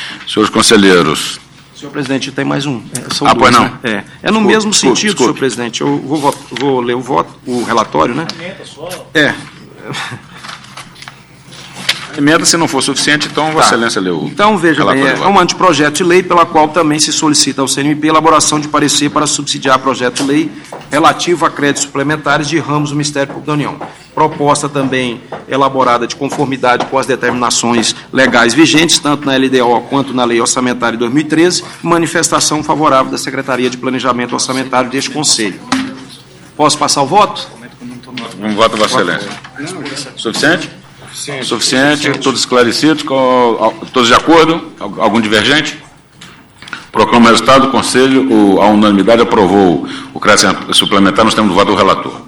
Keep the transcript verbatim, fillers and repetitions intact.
Senhores conselheiros. Senhor presidente, tem mais um. É, são ah, dois, pois não? Né? É, é no desculpe, mesmo desculpe, sentido, desculpe. senhor presidente. Eu vou, voto, vou ler o voto, o relatório, né? É. Emenda, se não for suficiente, então, Vossa Excelência leu. Então, veja bem, é, é um anteprojeto de lei pela qual também se solicita ao C N M P a elaboração de parecer para subsidiar projeto de lei relativo a créditos suplementares de ramos do Ministério Público da União. Proposta também elaborada de conformidade com as determinações legais vigentes, tanto na L D O quanto na Lei Orçamentária de dois mil e treze, manifestação favorável da Secretaria de Planejamento Orçamentário deste Conselho. Posso passar o voto? Um voto, Vossa Excelência. Suficiente? Suficiente. Suficiente, todos esclarecidos, todos de acordo? Algum divergente? Proclamo o resultado do Conselho, a unanimidade aprovou o crédito suplementar nos termos do voto do relator.